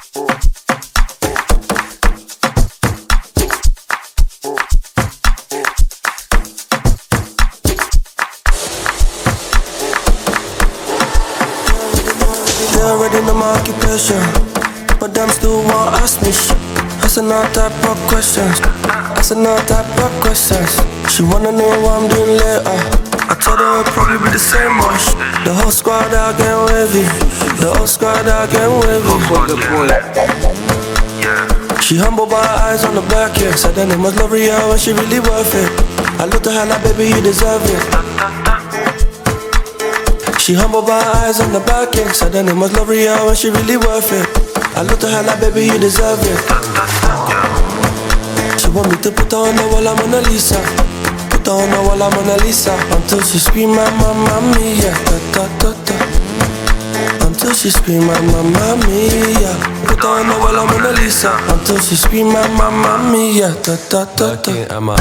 They already know my occupation, but them still won't ask me shit. Asking all type of questions, asking all type of questions. She wanna know what I'm doing later. I told her it'll probably be the same wash. The whole squad out getting wavy, the whole squad out getting wavy. She humble by her eyes on the back, yeah. Said her name was L'Oreal and she really worth it. I looked at her like, baby, you deserve it. She humble by her eyes on the back, yeah. Said her name was L'Oreal and she really worth it. I looked at her like, baby, you deserve it. She want me to put her on the wall, I'm Mona Lisa. Put her on the wall, I'm Mona Lisa. Until she scream, mamma mia, da da da da. Until she scream, mamma mia. Put her on the wall, I'm Mona Lisa. Until she scream, mamma mia, da da da da. Emma.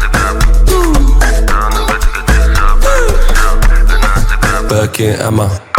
Birkin Emma.